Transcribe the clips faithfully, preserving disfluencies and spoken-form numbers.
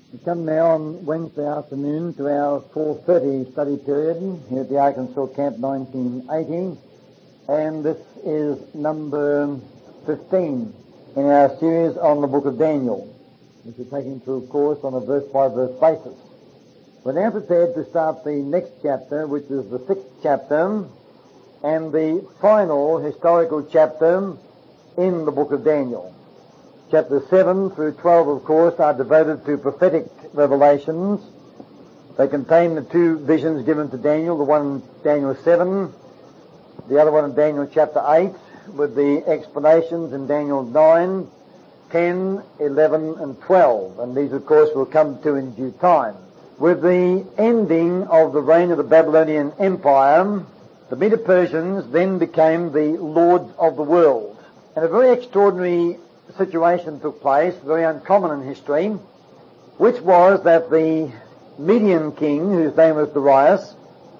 We come now on Wednesday afternoon to our four thirty study period here at the Arkansas Camp nineteen eighty, and this is number fifteen in our series on the book of Daniel, which we're taking through, of course, on a verse-by-verse basis. We're now prepared to start the next chapter, which is the sixth chapter, and the final historical chapter in the book of Daniel. Chapters seven through twelve, of course, are devoted to prophetic revelations. They contain the two visions given to Daniel, the one in Daniel seven, the other one in Daniel chapter eight, with the explanations in Daniel nine, ten, eleven, and twelve. And these, of course, will come to in due time. With the ending of the reign of the Babylonian Empire, the Medo-Persians then became the lords of the world. And a very extraordinary situation took place, very uncommon in history, which was that the Median king, whose name was Darius,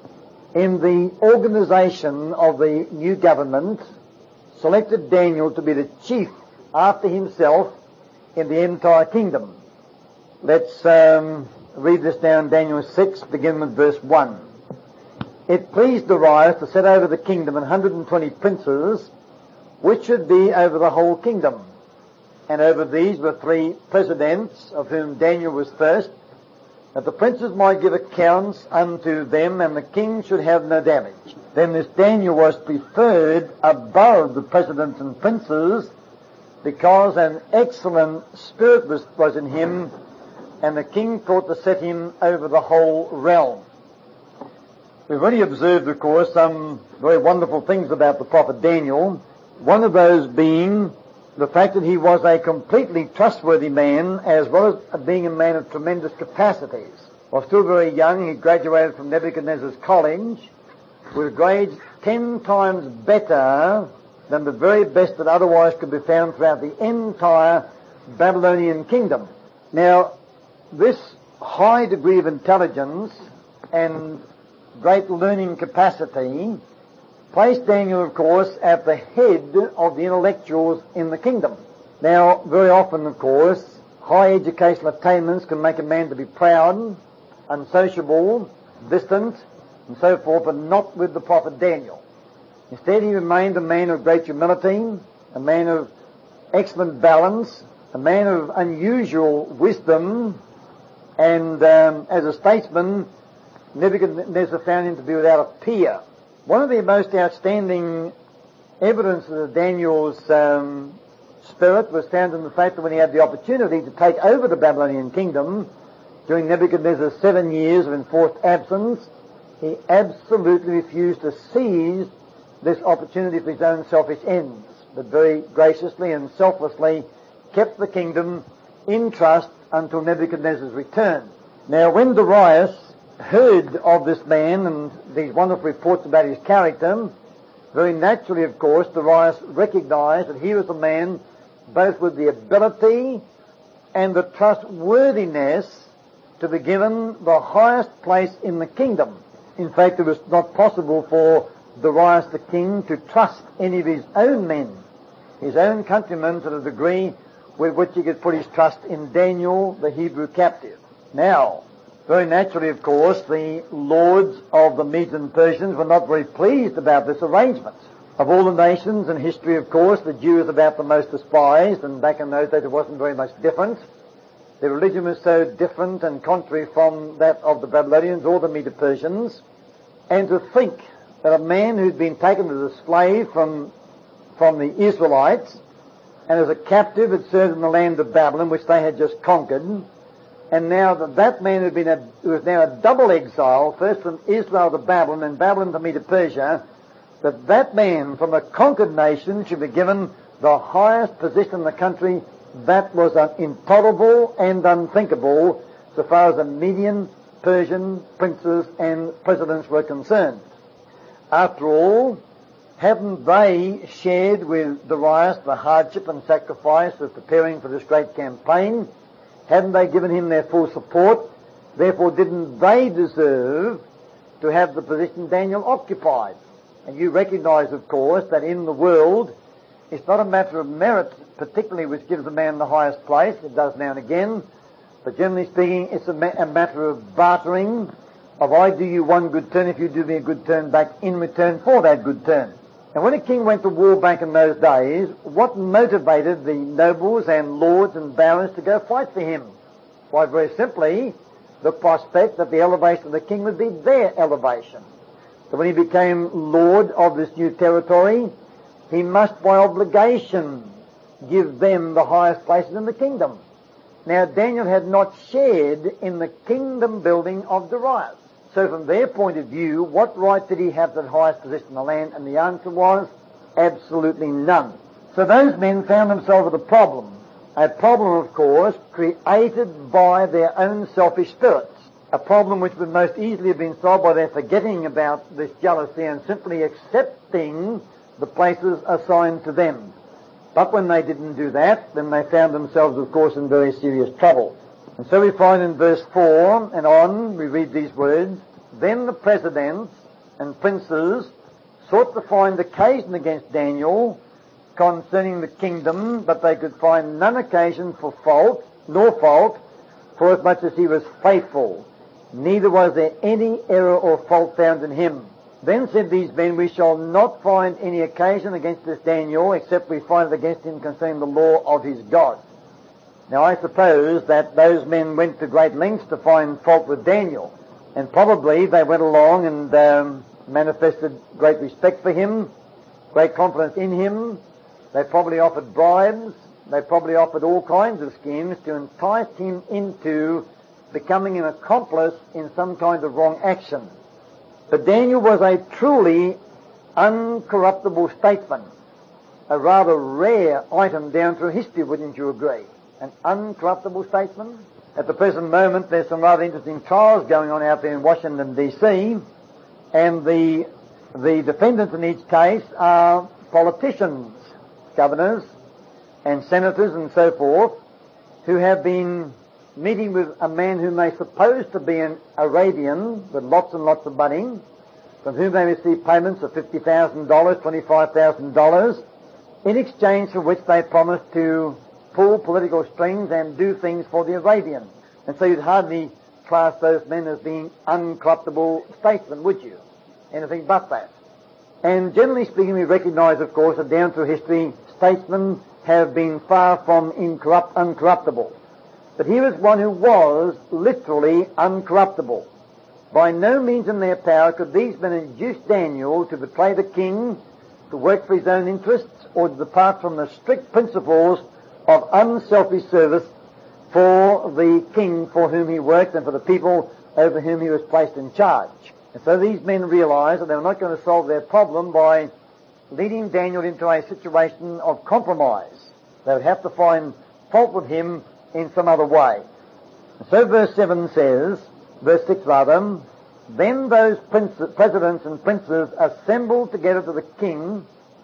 in the organization of the new government, selected Daniel to be the chief after himself in the entire kingdom. Let's um, read this down, Daniel six, begin with verse one. It pleased Darius to set over the kingdom an hundred and twenty princes, which should be over the whole kingdom. And over these were three presidents, of whom Daniel was first, that the princes might give accounts unto them, and the king should have no damage. Then this Daniel was preferred above the presidents and princes, because an excellent spirit was, was in him, and the king thought to set him over the whole realm. We've already observed, of course, some very wonderful things about the prophet Daniel, one of those being the fact that he was a completely trustworthy man, as well as being a man of tremendous capacities. While still very young, he graduated from Nebuchadnezzar's college with grades ten times better than the very best that otherwise could be found throughout the entire Babylonian kingdom. Now, this high degree of intelligence and great learning capacity placed Daniel, of course, at the head of the intellectuals in the kingdom. Now, very often, of course, high educational attainments can make a man to be proud, unsociable, distant, and so forth, but not with the prophet Daniel. Instead, he remained a man of great humility, a man of excellent balance, a man of unusual wisdom, and um, as a statesman, Nebuchadnezzar found him to be without a peer. One of the most outstanding evidences of Daniel's um, spirit was found in the fact that when he had the opportunity to take over the Babylonian kingdom during Nebuchadnezzar's seven years of enforced absence, he absolutely refused to seize this opportunity for his own selfish ends, but very graciously and selflessly kept the kingdom in trust until Nebuchadnezzar's return. Now, when Darius heard of this man and these wonderful reports about his character, very naturally, of course, Darius recognized that he was a man both with the ability and the trustworthiness to be given the highest place in the kingdom. In fact, it was not possible for Darius the king to trust any of his own men, his own countrymen, to the degree with which he could put his trust in Daniel, the Hebrew captive. Now, very naturally, of course, the lords of the Medes and Persians were not very pleased about this arrangement. Of all the nations in history, of course, the Jew is about the most despised, and back in those days it wasn't very much different. Their religion was so different and contrary from that of the Babylonians or the Medo-Persians. And to think that a man who'd been taken as a slave from, from the Israelites, and as a captive had served in the land of Babylon, which they had just conquered, and now that that man had been a, who was now a double exile, first from Israel to Babylon and Babylon to Medo-Persia, that that man from a conquered nation should be given the highest position in the country, that was intolerable and unthinkable so far as the Median, Persian princes and presidents were concerned. After all, haven't they shared with Darius the hardship and sacrifice of preparing for this great campaign? Hadn't they given him their full support? Therefore, didn't they deserve to have the position Daniel occupied? And you recognize, of course, that in the world, it's not a matter of merit, particularly, which gives a man the highest place. It does now and again. But generally speaking, it's a, ma- a matter of bartering, of I do you one good turn if you do me a good turn back in return for that good turn. And when a king went to war back in those days, what motivated the nobles and lords and barons to go fight for him? Why, very simply, the prospect that the elevation of the king would be their elevation. So when he became lord of this new territory, he must by obligation give them the highest places in the kingdom. Now, Daniel had not shared in the kingdom building of Darius. So from their point of view, what right did he have to the highest position in the land? And the answer was absolutely none. So those men found themselves with a problem. A problem, of course, created by their own selfish spirits. A problem which would most easily have been solved by their forgetting about this jealousy and simply accepting the places assigned to them. But when they didn't do that, then they found themselves, of course, in very serious trouble. And so we find in verse four and on, we read these words, Then the presidents and princes sought to find occasion against Daniel concerning the kingdom, but they could find none occasion for fault, nor fault, for as much as he was faithful. Neither was there any error or fault found in him. Then said these men, We shall not find any occasion against this Daniel, except we find it against him concerning the law of his God. Now I suppose that those men went to great lengths to find fault with Daniel, and probably they went along and um, manifested great respect for him, great confidence in him. They probably offered bribes. They probably offered all kinds of schemes to entice him into becoming an accomplice in some kind of wrong action. But Daniel was a truly uncorruptible statesman, a rather rare item down through history, wouldn't you agree? An uncorruptible statesman. At the present moment, there's some rather interesting trials going on out there in Washington, D C, and the the defendants in each case are politicians, governors and senators and so forth, who have been meeting with a man whom they suppose to be an Arabian with lots and lots of money, from whom they receive payments of fifty thousand dollars, twenty-five thousand dollars, in exchange for which they promise to pull political strings and do things for the Arabians. And so you'd hardly class those men as being uncorruptible statesmen, would you? Anything but that. And generally speaking, we recognize, of course, that down through history, statesmen have been far from incorrupt, uncorruptible. But here is one who was literally uncorruptible. By no means in their power could these men induce Daniel to betray the king, to work for his own interests, or to depart from the strict principles of unselfish service for the king for whom he worked and for the people over whom he was placed in charge. And so these men realized that they were not going to solve their problem by leading Daniel into a situation of compromise. They would have to find fault with him in some other way. And so verse seven says, verse six rather, Then those princes, presidents and princes assembled together to the king,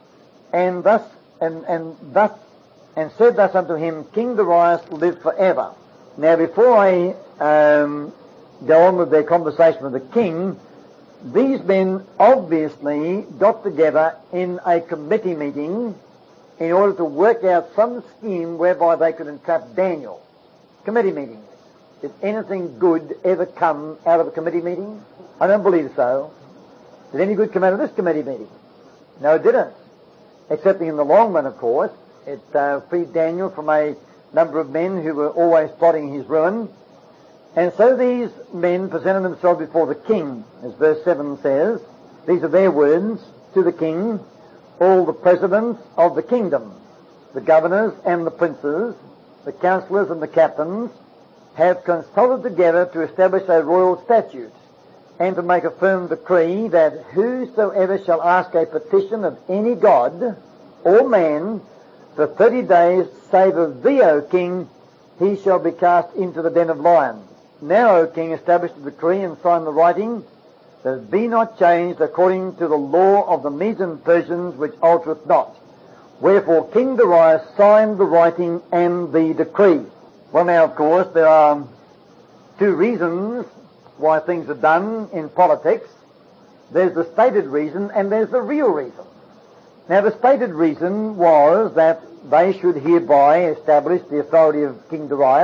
and thus and, and thus and said thus unto him, King Darius live forever. Now before I um, go on with their conversation with the king, these men obviously got together in a committee meeting in order to work out some scheme whereby they could entrap Daniel. Committee meeting. Did anything good ever come out of a committee meeting? I don't believe so. Did any good come out of this committee meeting? No, it didn't. Excepting in the long run, of course. It uh, freed Daniel from a number of men who were always plotting his ruin. And so these men presented themselves before the king, as verse seven says. These are their words to the king. All the presidents of the kingdom, the governors and the princes, the councillors and the captains, have consulted together to establish a royal statute and to make a firm decree that whosoever shall ask a petition of any god or man for thirty days, save of thee, O king, he shall be cast into the den of lions. Now, O king, establish the decree and sign the writing, that it be not changed according to the law of the Medes and Persians, which altereth not. Wherefore King Darius signed the writing and the decree. Well, now, of course, there are two reasons why things are done in politics. There's the stated reason and there's the real reason. Now, the stated reason was that they should hereby establish the authority of King Darius,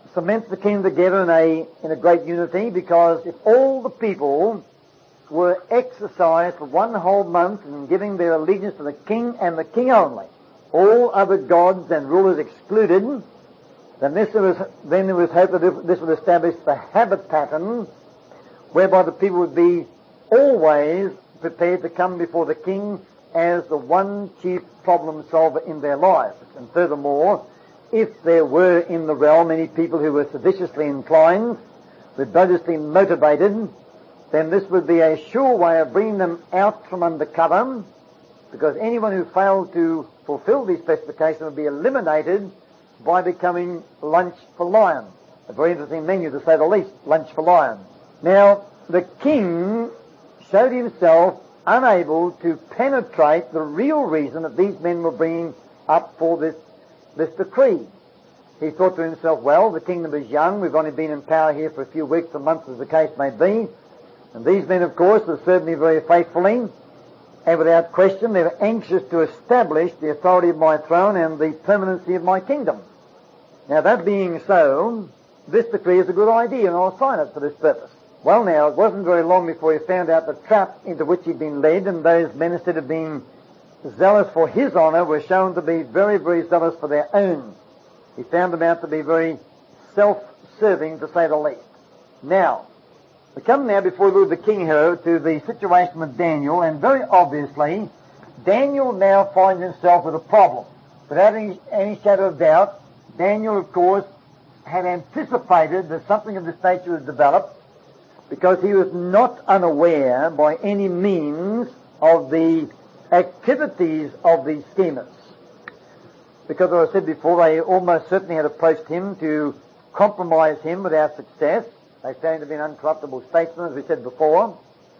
cements the kingdom together in a, in a great unity, because if all the people were exercised for one whole month in giving their allegiance to the king and the king only, all other gods and rulers excluded, then this was, then there was hope that this would establish the habit pattern whereby the people would be always prepared to come before the king as the one chief problem solver in their lives. And furthermore, if there were in the realm any people who were seditiously inclined, rebelliously motivated, then this would be a sure way of bringing them out from under cover, because anyone who failed to fulfill these specifications would be eliminated by becoming lunch for lions. A very interesting menu, to say the least, lunch for lions. Now, the king showed himself unable to penetrate the real reason that these men were bringing up for this, this decree. He thought to himself, well, the kingdom is young, we've only been in power here for a few weeks or months, as the case may be, and these men, of course, have served me very faithfully, and without question they were anxious to establish the authority of my throne and the permanency of my kingdom. Now, that being so, this decree is a good idea, and I'll sign it for this purpose. Well, now, it wasn't very long before he found out the trap into which he'd been led, and those men, instead of being zealous for his honour, were shown to be very, very zealous for their own. He found them out to be very self-serving, to say the least. Now, we come now before Lord the King here to the situation with Daniel, and very obviously, Daniel now finds himself with a problem. Without any, any shadow of doubt, Daniel, of course, had anticipated that something of this nature would develop, because he was not unaware by any means of the activities of these schemers. Because, as I said before, they almost certainly had approached him to compromise him without success. They found him to be an uncorruptible statesman, as we said before.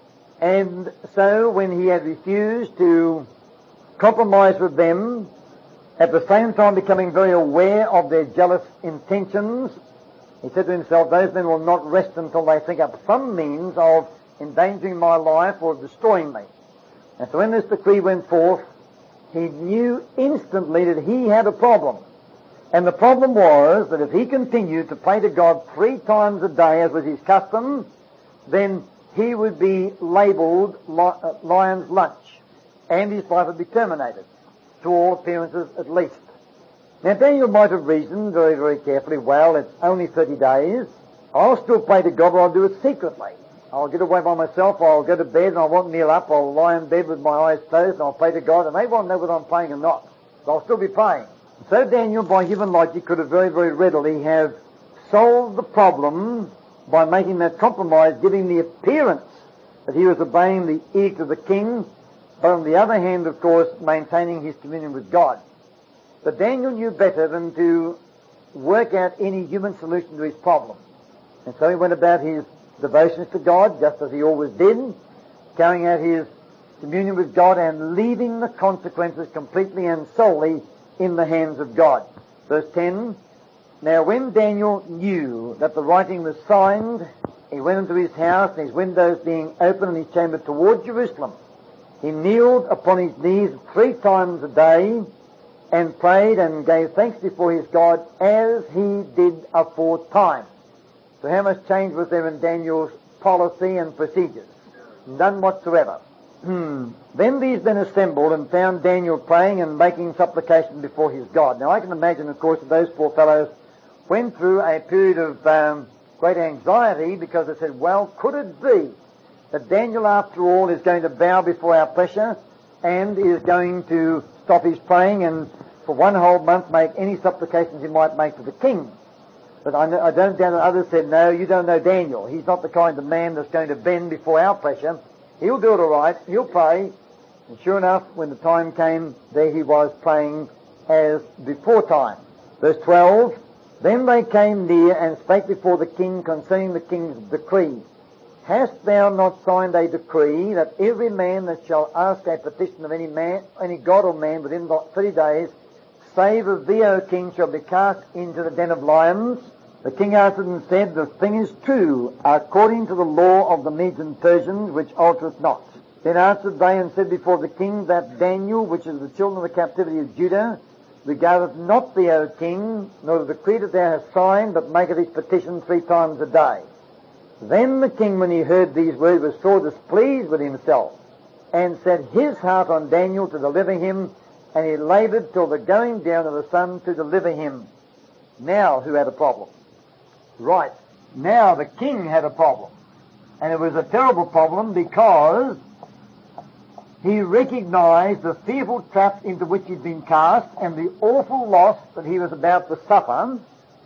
And so when he had refused to compromise with them, at the same time becoming very aware of their jealous intentions, he said to himself, those men will not rest until they think up some means of endangering my life or destroying me. And so when this decree went forth, he knew instantly that he had a problem. And the problem was that if he continued to pray to God three times a day, as was his custom, then he would be labelled lion's lunch, and his life would be terminated, to all appearances at least. Now, Daniel might have reasoned very, very carefully, well, it's only thirty days. I'll still pray to God, but I'll do it secretly. I'll get away by myself, I'll go to bed, and I won't kneel up. I'll lie in bed with my eyes closed, and I'll pray to God, and they won't know whether I'm praying or not. But I'll still be praying. So Daniel, by human logic, could have very, very readily have solved the problem by making that compromise, giving the appearance that he was obeying the edict of the king, but on the other hand, of course, maintaining his communion with God. But Daniel knew better than to work out any human solution to his problem. And so he went about his devotions to God, just as he always did, carrying out his communion with God and leaving the consequences completely and solely in the hands of God. Verse ten, now when Daniel knew that the writing was signed, he went into his house, and his windows being open in his chamber toward Jerusalem, he kneeled upon his knees three times a day, and prayed and gave thanks before his God, as he did aforetime. So how much change was there in Daniel's policy and procedures? None whatsoever. Hmm. Then these men assembled and found Daniel praying and making supplication before his God. Now I can imagine, of course, that those poor fellows went through a period of um, great anxiety, because they said, well, could it be that Daniel, after all, is going to bow before our pressure and is going to stop his praying and for one whole month make any supplications he might make to the king? But I, I don't doubt that others said, no, you don't know Daniel. He's not the kind of man that's going to bend before our pressure. He'll do it all right. He'll pray. And sure enough, when the time came, there he was praying as before time. Verse twelve, then they came near and spake before the king concerning the king's decree. Hast thou not signed a decree that every man that shall ask a petition of any man, any god or man within thirty days, save of thee, O king, shall be cast into the den of lions? The king answered and said, the thing is true, according to the law of the Medes and Persians, which altereth not. Then answered they and said before the king, that Daniel, which is the children of the captivity of Judah, regardeth not thee, O king, nor the decree that thou hast signed, but maketh his petition three times a day. Then the king, when he heard these words, was sore displeased with himself, and set his heart on Daniel to deliver him, and he laboured till the going down of the sun to deliver him. Now who had a problem? Right. Now the king had a problem. And it was a terrible problem because he recognized the fearful trap into which he'd been cast and the awful loss that he was about to suffer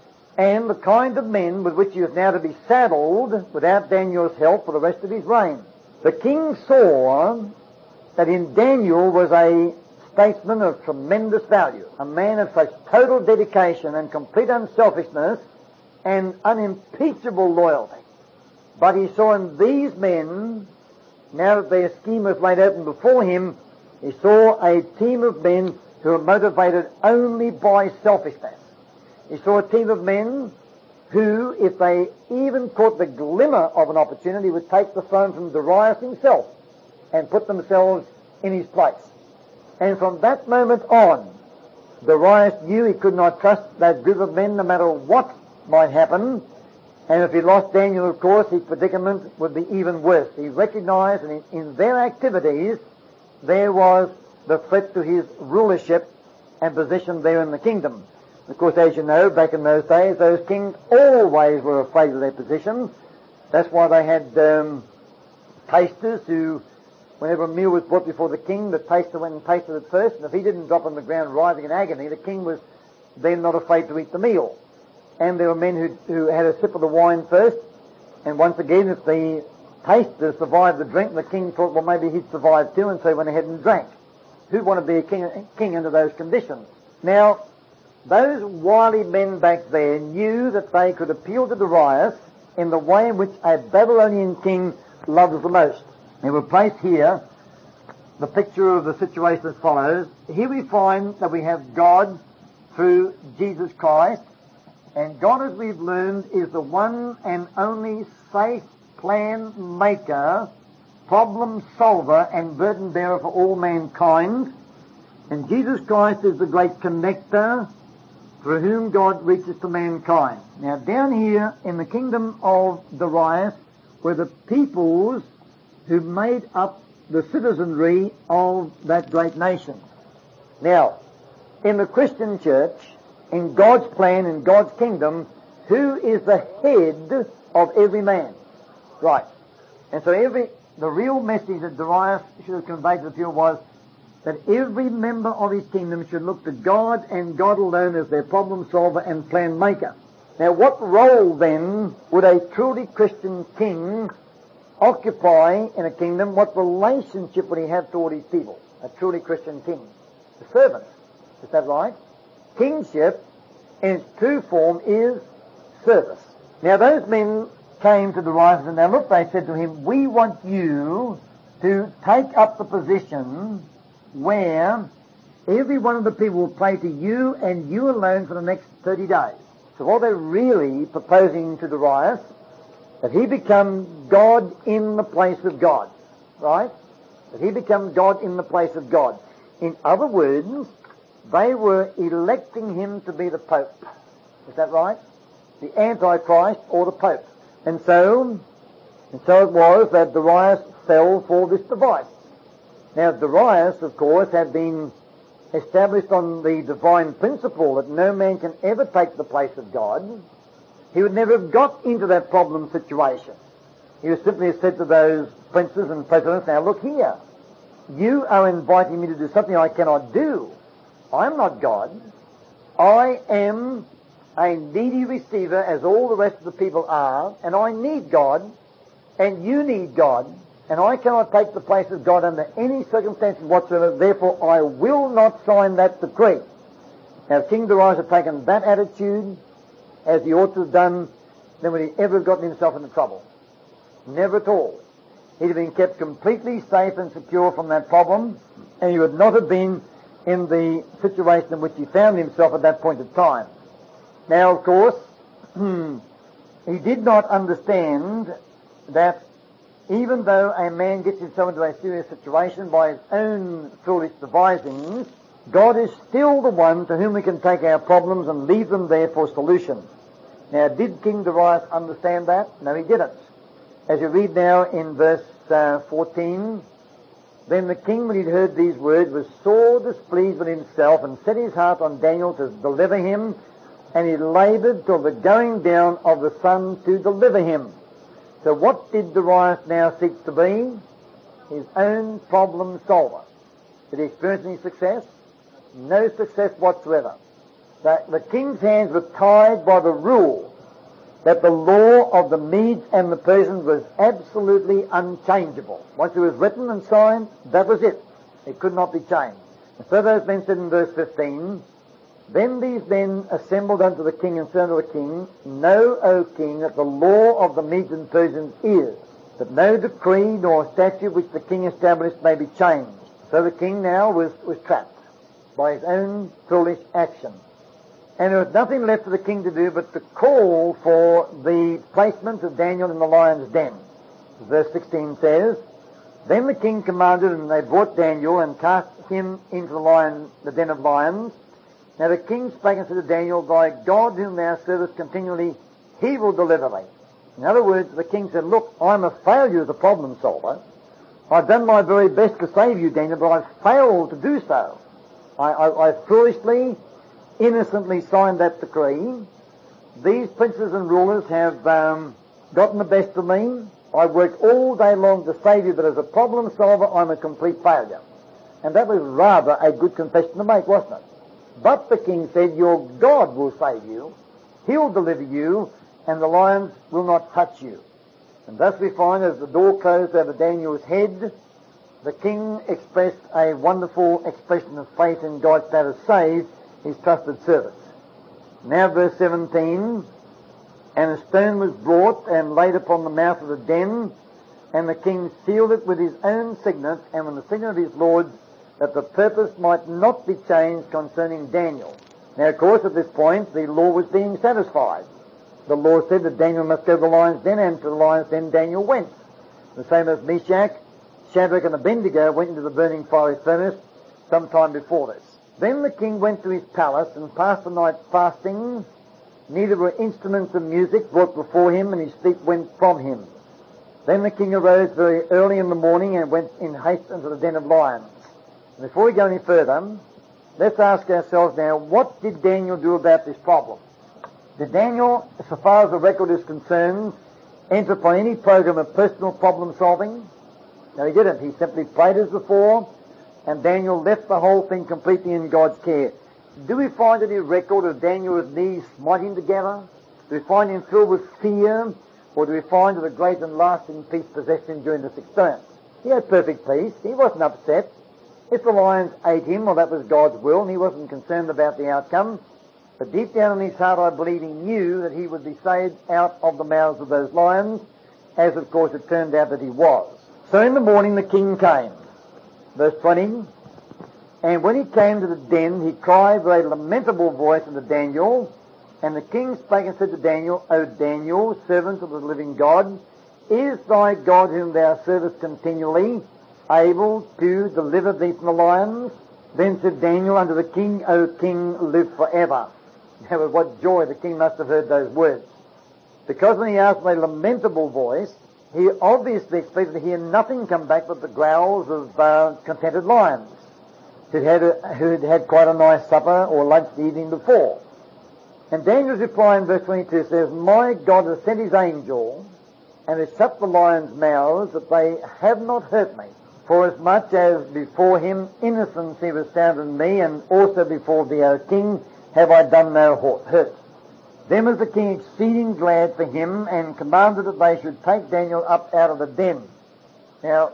and the kind of men with which he was now to be saddled without Daniel's help for the rest of his reign. The king saw that in Daniel was a statesman of tremendous value, a man of such total dedication and complete unselfishness and unimpeachable loyalty. But he saw in these men, now that their scheme was laid open before him, he saw a team of men who were motivated only by selfishness. He saw a team of men who, if they even caught the glimmer of an opportunity, would take the throne from Darius himself and put themselves in his place. And from that moment on, Darius knew he could not trust that group of men no matter what might happen. And if he lost Daniel, of course, his predicament would be even worse. He recognized that in, in their activities there was the threat to his rulership and position there in the kingdom. Of course, as you know, back in those days, those kings always were afraid of their position. That's why they had um, tasters who, whenever a meal was brought before the king, the taster went and tasted it first, and if he didn't drop on the ground writhing in agony, the king was then not afraid to eat the meal. And there were men who, who had a sip of the wine first, and once again, if the taster survived the drink, the king thought, well, maybe he'd survive too, and so he went ahead and drank. Who'd want to be a king, king under those conditions? Now, those wily men back there knew that they could appeal to Darius in the way in which a Babylonian king loves the most. They were placed here, the picture of the situation as follows. Here we find that we have God through Jesus Christ, and God, as we've learned, is the one and only safe plan maker, problem solver, and burden bearer for all mankind. And Jesus Christ is the great connector through whom God reaches to mankind. Now, down here in the kingdom of Darius were the peoples who made up the citizenry of that great nation. Now, in the Christian church, in God's plan, in God's kingdom, who is the head of every man? Right. And so every, the real message that Darius should have conveyed to the people was that every member of his kingdom should look to God and God alone as their problem solver and plan maker. Now, what role then would a truly Christian king occupy in a kingdom? What relationship would he have toward his people? A truly Christian king. A servant. Is that right? Kingship, in its true form, is service. Now, those men came to Darius and now look, they said to him, we want you to take up the position where every one of the people will pray to you and you alone for the next thirty days. So what they're really proposing to Darius, that he become God in the place of God. Right? That he become God in the place of God. In other words, they were electing him to be the Pope. Is that right? The Antichrist or the Pope. And so, and so it was that Darius fell for this device. Now, Darius, of course, had been established on the divine principle that no man can ever take the place of God. He would never have got into that problem situation. He was simply said to those princes and presidents, now look here, you are inviting me to do something I cannot do. I'm not God. I am a needy receiver, as all the rest of the people are, and I need God, and you need God, and I cannot take the place of God under any circumstances whatsoever, therefore I will not sign that decree. Now, if King Darius had taken that attitude, as he ought to have done, then would he ever have gotten himself into trouble? Never at all. He'd have been kept completely safe and secure from that problem, and he would not have been in the situation in which he found himself at that point of time. Now, of course, he did not understand that even though a man gets himself into a serious situation by his own foolish devisings, God is still the one to whom we can take our problems and leave them there for solution. Now, did King Darius understand that? No, he didn't. As you read now in verse uh, fourteen, then the king, when he'd heard these words, was sore displeased with himself and set his heart on Daniel to deliver him, and he labored till the going down of the sun to deliver him. So what did Darius now seek to be? His own problem solver. Did he experience any success? No success whatsoever. The, the king's hands were tied by the rule that the law of the Medes and the Persians was absolutely unchangeable. Once it was written and signed, that was it. It could not be changed. And so those men said in verse fifteen, Then these men assembled unto the king and said unto the king, Know, O king, that the law of the Medes and Persians is that no decree nor statute which the king established may be changed. So the king now was, was trapped by his own foolish action. And there was nothing left for the king to do but to call for the placement of Daniel in the lion's den. Verse sixteen says, Then the king commanded, and they brought Daniel and cast him into the lion, the den of lions. Now the king spake and said to Daniel, Thy God whom thou servest continually, he will deliver thee. In other words, the king said, Look, I'm a failure as a problem solver. I've done my very best to save you, Daniel, but I've failed to do so. I, I, I foolishly, innocently signed that decree. These princes and rulers have um, gotten the best of me. I've worked all day long to save you, but as a problem solver, I'm a complete failure. And that was rather a good confession to make, wasn't it? But the king said, Your God will save you. He'll deliver you, and the lions will not touch you. And thus we find, as the door closed over Daniel's head, the king expressed a wonderful expression of faith in God's power to save his trusted servants. Now verse seventeen, And a stone was brought and laid upon the mouth of the den, and the king sealed it with his own signet and with the signet of his lords, that the purpose might not be changed concerning Daniel. Now, of course, at this point, the law was being satisfied. The law said that Daniel must go to the lion's den, and to the lion's den Daniel went. The same as Meshach, Shadrach, and Abednego went into the burning fiery furnace sometime before this. Then the king went to his palace and passed the night fasting. Neither were instruments of music brought before him, and his sleep went from him. Then the king arose very early in the morning and went in haste into the den of lions. And before we go any further, let's ask ourselves now, what did Daniel do about this problem? Did Daniel, so far as the record is concerned, enter upon any program of personal problem solving? No, he didn't. He simply prayed as before, and Daniel left the whole thing completely in God's care. Do we find any record of Daniel with knees smiting together? Do we find him filled with fear? Or do we find that a great and lasting peace possessed him during this experience? He had perfect peace. He wasn't upset. If the lions ate him, well, that was God's will, and he wasn't concerned about the outcome. But deep down in his heart, I believe he knew that he would be saved out of the mouths of those lions, as of course it turned out that he was. So in the morning the king came. Verse twenty, And when he came to the den, he cried with a lamentable voice unto Daniel. And the king spake and said to Daniel, O Daniel, servant of the living God, is thy God whom thou servest continually able to deliver thee from the lions? Then said Daniel unto the king, O king, live forever. Now with what joy the king must have heard those words. Because when he asked with a lamentable voice, he obviously expected to hear nothing come back but the growls of uh, contented lions who had, a, who had had quite a nice supper or lunch the evening before. And Daniel's reply in verse twenty-two says, My God has sent his angel and has shut the lions' mouths, that they have not hurt me. For as much as before him innocency was found in me, and also before thee, O king, have I done no hurt. Then was the king exceeding glad for him, and commanded that they should take Daniel up out of the den. Now,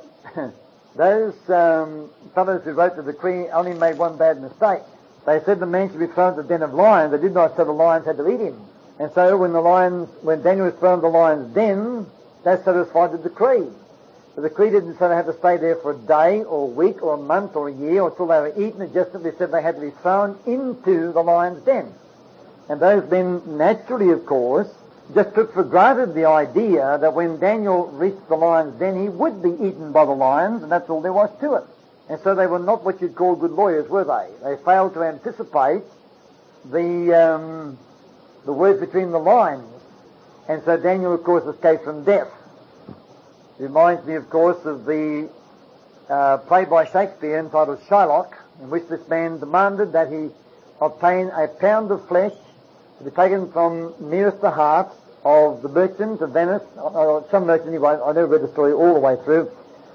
those um, fellows who wrote the decree only made one bad mistake. They said the man should be thrown to the den of lions. They did not say the lions had to eat him. And so when the lions, when Daniel was thrown to the lion's den, that satisfied the decree. The decree didn't say they had to stay there for a day or a week or a month or a year or until they were eaten. It just simply said they had to be thrown into the lion's den. And those men naturally, of course, just took for granted the idea that when Daniel reached the lion's den, he would be eaten by the lions, and that's all there was to it. And so they were not what you'd call good lawyers, were they? They failed to anticipate the um, the words between the lines. And so Daniel, of course, escaped from death. It reminds me, of course, of the uh, play by Shakespeare entitled Shylock, in which this man demanded that he obtain a pound of flesh to be taken from nearest the heart of the merchant of Venice, or some merchant, anyway, I never read the story all the way through.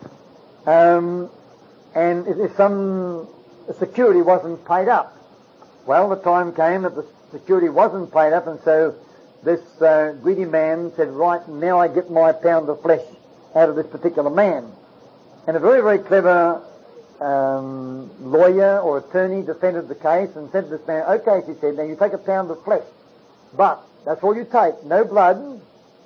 Um, and if some security wasn't paid up, well, the time came that the security wasn't paid up, and so this uh, greedy man said, right, now I get my pound of flesh out of this particular man. And a very, very clever um, lawyer or attorney defended the case and said to this man, okay, she said, now you take a pound of flesh, but that's all you take, no blood,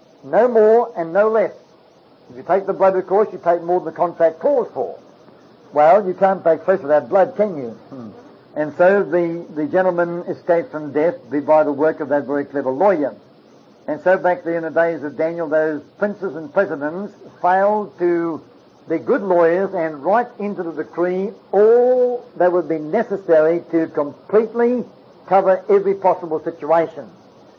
no more and no less. If you take the blood, of course, you take more than the contract calls for. Well, you can't take flesh without blood, can you? Hmm. And so the, the gentleman escaped from death by the work of that very clever lawyer. And so back there in the days of Daniel, those princes and presidents failed to be good lawyers and write into the decree all that would be necessary to completely cover every possible situation.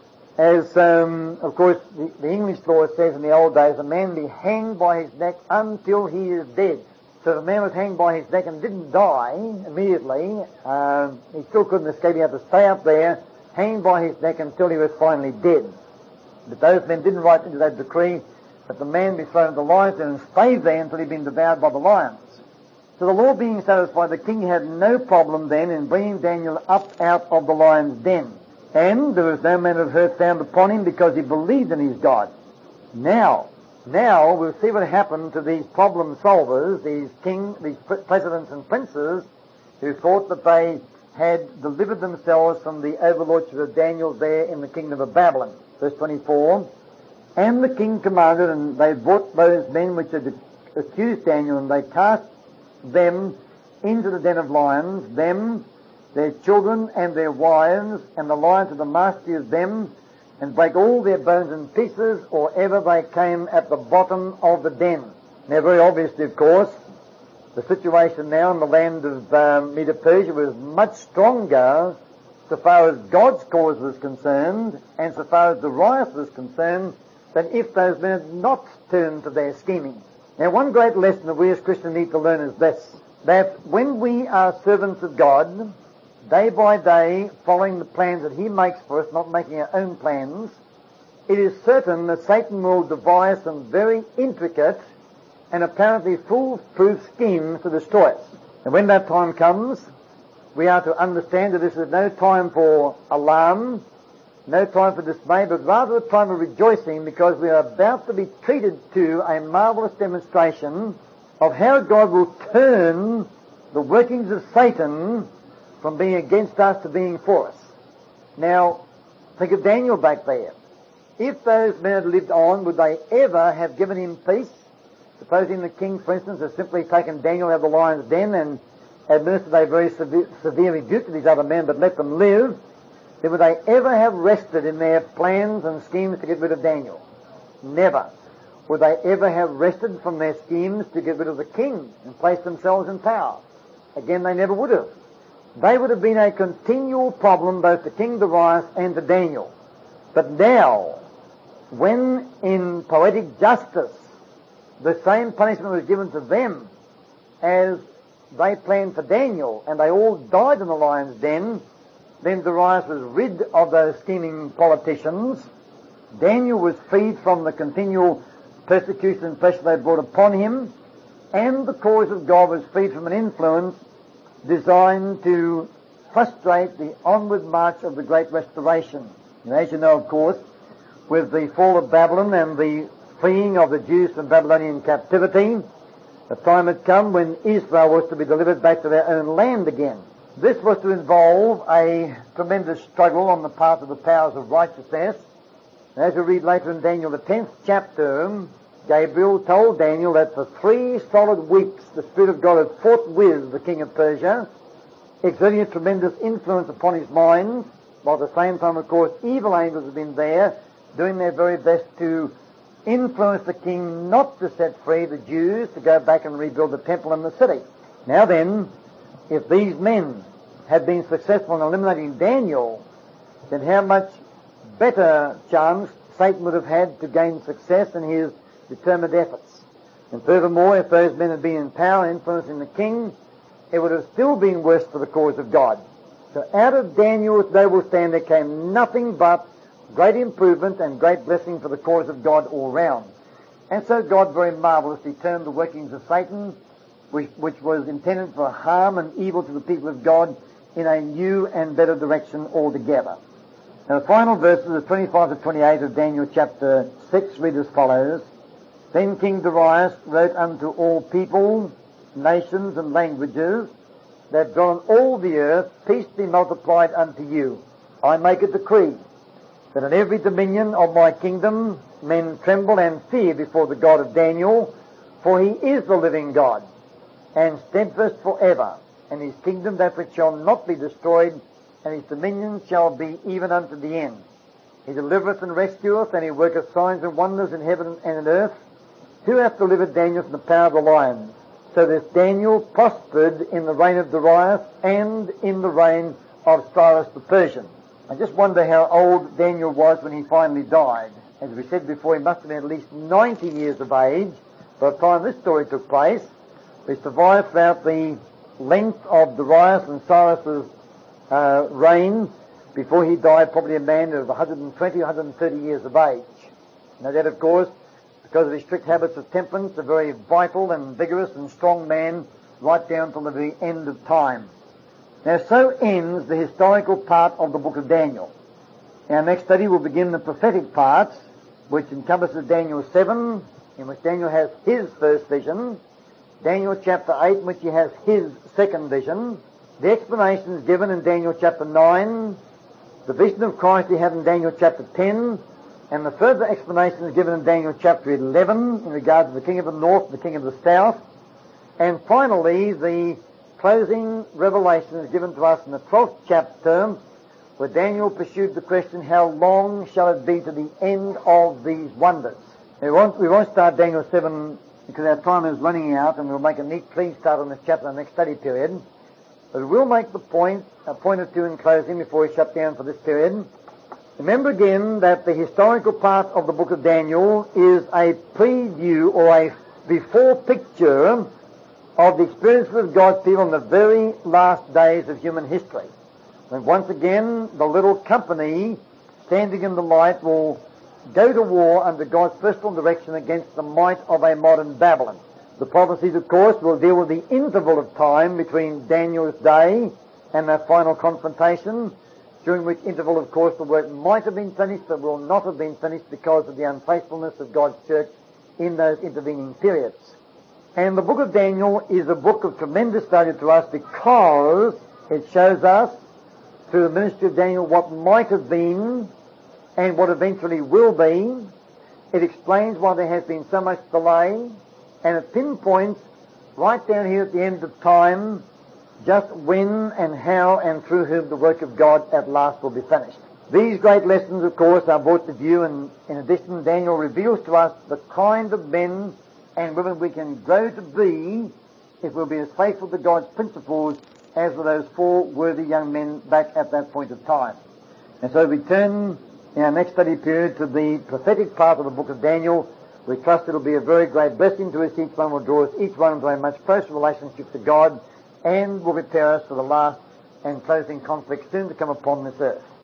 As, um, of course, the, the English law says in the old days, a man be hanged by his neck until he is dead. So if a man was hanged by his neck and didn't die immediately, uh, he still couldn't escape. He had to stay up there, hanged by his neck until he was finally dead. But those men didn't write into that decree that the man be thrown into the lions den and stay there until he'd been devoured by the lions. So the law being satisfied, the king had no problem then in bringing Daniel up out of the lion's den. And there was no manner of hurt found upon him because he believed in his God. Now, now we'll see what happened to these problem solvers, these king, these presidents and princes, who thought that they had delivered themselves from the overlordship of Daniel there in the kingdom of Babylon. Verse twenty-four, and the king commanded, and they brought those men which had accused Daniel, and they cast them into the den of lions, them, their children and their wives, and the lions of the master of them, and break all their bones in pieces, or ever they came at the bottom of the den. Now, very obviously, of course, the situation now in the land of um, Medo-Persia was much stronger so far as God's cause was concerned, and so far as Darius was concerned, than if those men had not turned to their scheming. Now, one great lesson that we as Christians need to learn is this, that when we are servants of God, day by day, following the plans that He makes for us, not making our own plans, it is certain that Satan will devise some very intricate and apparently foolproof schemes to destroy us. And when that time comes, we are to understand that this is no time for alarm, no time for dismay, but rather a time of rejoicing, because we are about to be treated to a marvelous demonstration of how God will turn the workings of Satan from being against us to being for us. Now, think of Daniel back there. If those men had lived on, would they ever have given him peace? Supposing the king, for instance, had simply taken Daniel out of the lion's den and administered a very severe, severe rebuke to these other men, but let them live, then would they ever have rested in their plans and schemes to get rid of Daniel? Never. Would they ever have rested from their schemes to get rid of the king and place themselves in power? Again, they never would have. They would have been a continual problem both to King Darius and to Daniel. But now, when in poetic justice the same punishment was given to them as they planned for Daniel, and they all died in the lion's den, then Darius was rid of those scheming politicians. Daniel was freed from the continual persecution and pressure they brought upon him, and the cause of God was freed from an influence designed to frustrate the onward march of the Great Restoration. And as you know, of course, with the fall of Babylon and the freeing of the Jews from Babylonian captivity, the time had come when Israel was to be delivered back to their own land again. This was to involve a tremendous struggle on the part of the powers of righteousness. And as we read later in Daniel, the tenth chapter, Gabriel told Daniel that for three solid weeks the Spirit of God had fought with the king of Persia, exerting a tremendous influence upon his mind, while at the same time, of course, evil angels had been there, doing their very best to influence the king not to set free the Jews to go back and rebuild the temple and the city. Now then, if these men had been successful in eliminating Daniel, then how much better chance Satan would have had to gain success in his determined efforts. And furthermore, if those men had been in power and influence in the king, it would have still been worse for the cause of God. So out of Daniel's noble stand there came nothing but great improvement and great blessing for the cause of God all round. And so God very marvelously turned the workings of Satan, which, which was intended for harm and evil to the people of God, in a new and better direction altogether. Now the final verses of twenty-five to twenty-eight of Daniel chapter six read as follows. Then King Darius wrote unto all people, nations, and languages that dwell on all the earth, peace be multiplied unto you. I make a decree that in every dominion of my kingdom men tremble and fear before the God of Daniel, for he is the living God, and steadfast forever, and his kingdom that which shall not be destroyed, and his dominion shall be even unto the end. He delivereth and rescueth, and he worketh signs and wonders in heaven and in earth. Who hath delivered Daniel from the power of the lions? So this Daniel prospered in the reign of Darius and in the reign of Cyrus the Persian. I just wonder how old Daniel was when he finally died. As we said before, he must have been at least ninety years of age by the time this story took place. He survived throughout the length of Darius and Cyrus's uh, reign before he died, probably a man of one hundred twenty, one hundred thirty years of age. Now that, of course, because of his strict habits of temperance, a very vital and vigorous and strong man right down till the very end of time. Now so ends the historical part of the book of Daniel. In our next study we'll begin the prophetic parts, which encompasses Daniel seven, in which Daniel has his first vision, Daniel chapter eight, in which he has his second vision, the explanations given in Daniel chapter nine, the vision of Christ he had in Daniel chapter ten, and the further explanations given in Daniel chapter eleven in regard to the king of the north and the king of the south, and finally the closing revelations given to us in the twelfth chapter, where Daniel pursued the question, how long shall it be to the end of these wonders? We won't, we won't start Daniel seven because our time is running out, and we'll make a neat clean start on this chapter in the next study period. But we'll make the point, a point or two in closing before we shut down for this period. Remember again that the historical part of the book of Daniel is a preview or a before picture of the experiences of God's people in the very last days of human history. And once again, the little company standing in the light will go to war under God's personal direction against the might of a modern Babylon. The prophecies, of course, will deal with the interval of time between Daniel's day and that final confrontation, during which interval, of course, the work might have been finished but will not have been finished because of the unfaithfulness of God's church in those intervening periods. And the book of Daniel is a book of tremendous value to us because it shows us, through the ministry of Daniel, what might have been and what eventually will be. It explains why there has been so much delay, and it pinpoints right down here at the end of time just when and how and through whom the work of God at last will be finished. These great lessons, of course, are brought to view, and in addition, Daniel reveals to us the kind of men and women we can grow to be if we'll be as faithful to God's principles as were those four worthy young men back at that point of time. And so we turn in our next study period to the prophetic part of the book of Daniel. We trust it will be a very great blessing to us. Each one will draw us each one into a much closer relationship to God, and will prepare us for the last and closing conflict soon to come upon this earth.